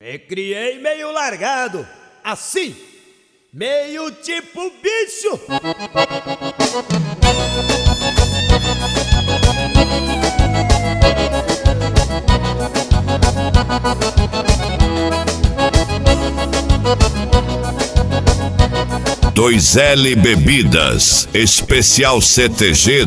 Me criei meio largado, assim, meio tipo bicho. Dois L Bebidas, especial CTG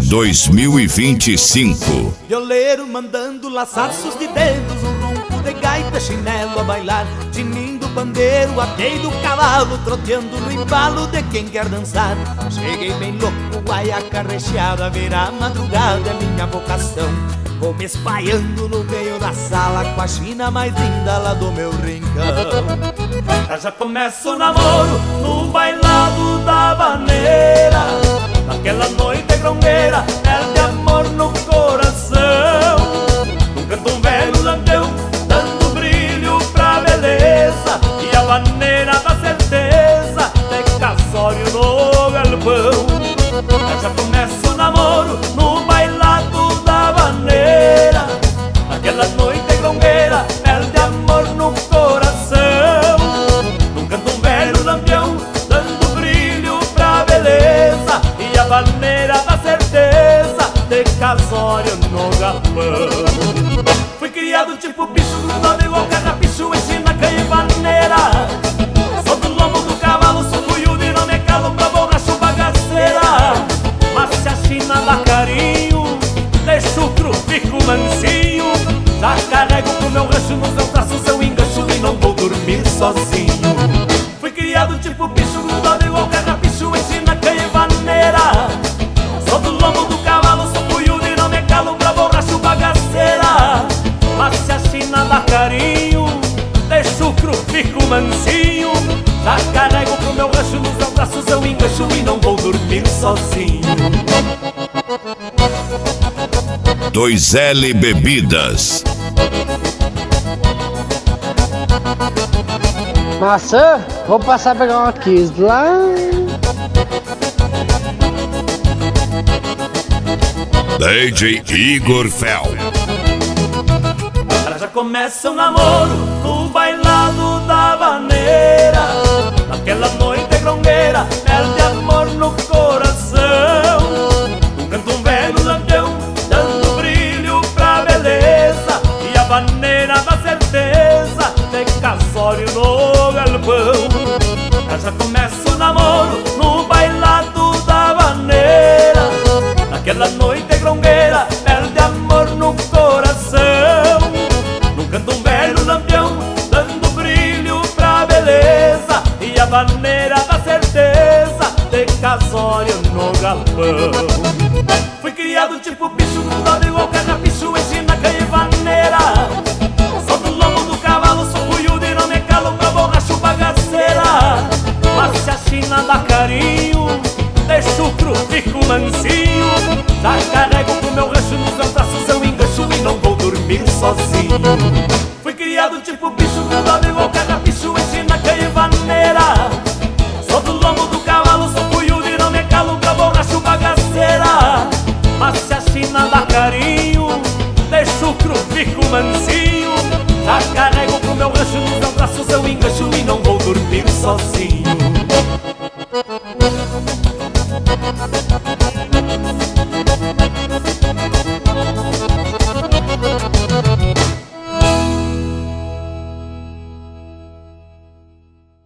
2025. Violeiro mandando laçaços de dedos, um ronco de gaita, chinelo a bailar, tinindo bandeiro, atei do cavalo, troteando no embalo de quem quer dançar. Cheguei bem louco, guaiaca recheada, virar madrugada é minha vocação. Vou me espalhando no meio da sala com a china mais linda lá do meu rincão. Já começa o namoro no bailado da vaneira, naquela noite grongueira, perde amor no coração. Num canto um velho lampião, dando brilho pra beleza, e a vaneira da certeza, de casório no galpão. Já começa o namoro no bailado da vaneira, naquela noite grongueira, perde amor no coração. Num canto um velho lampião, dando brilho pra beleza, e a vaneira da certeza, de casório no galpão. Fui criado tipo bicho, grudado igual carrapicho, ensina canha vaneira. Sou do lombo do cavalo, sou cuiudo e não me calo pra borracho bagaceira. Mas se a china dá carinho, deixo o cru, fico mansinho. Já carrego pro meu rancho, nos meus braços eu engancho e não vou dormir sozinho. Fui criado tipo bicho, grudado igual carrapicho, ensina canha vaneira. Sou do lombo do cavalo, sou cuiudo e não me calo pra borracho bagaceira. Mas se a china dá carinho, deixo o cru, fico mansinho. Já carrego pro meu rancho, nos meus braços eu engancho e não vou dormir sozinho. Dois L Bebidas. Maçã, vou passar a pegar uma kiss lá. DJ Igor Fel. Já começa o namoro no bailado da vaneira, naquela noite grongueira, perde amor no coração. Um canto um velho lampião, dando brilho pra beleza, e a vaneira da certeza, de casório no galpão. Já começa o namoro no bailado da vaneira, naquela noite grongueira, perde amor no coração. Num canto um velho lampião, dando brilho pra beleza, e a vaneira da certeza, de casório no galpão. Fui criado tipo bicho, grudado igual carrapicho, ensina canha vaneira. Sou do lombo do cavalo, sou cuiudo e não me calo pra borracho bagaceira. Mas se a china dá carinho, deixo o cru, fico mansinho. Já carrego pro meu rancho, nos meus braços eu engancho e não vou dormir sozinho. Fui criado tipo bicho, grudado igual carrapicho, ensina canha vaneira. Sou do lombo do cavalo, sou cuiudo e não me calo pra borracho bagaceira. Mas se a china dá carinho, deixo o cru, fico mansinho. Já carrego pro meu rancho, nos meus braços eu engancho e não vou dormir sozinho.